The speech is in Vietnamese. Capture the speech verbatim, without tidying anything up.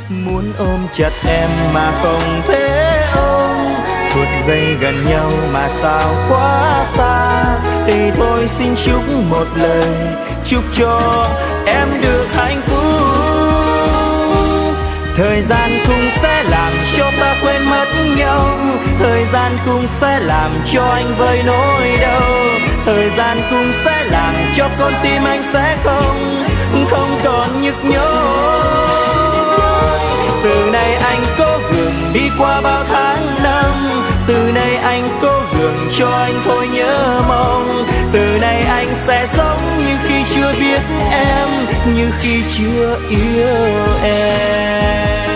Muốn ôm chặt em mà không thể ôm, phút giây gần nhau mà sao quá xa. Thì thôi xin chúc một lời, chúc cho em được hạnh phúc. Thời gian cũng sẽ làm cho ta quên mất nhau, thời gian cũng sẽ làm cho anh vơi nỗi đau, thời gian cũng sẽ làm cho con tim anh sẽ không không còn nhức nhối. Từ nay anh cố gắng đi qua bao tháng năm, từ nay anh cố gắng cho anh thôi nhớ mong. Từ nay anh sẽ sống như khi chưa biết em, như khi chưa yêu em.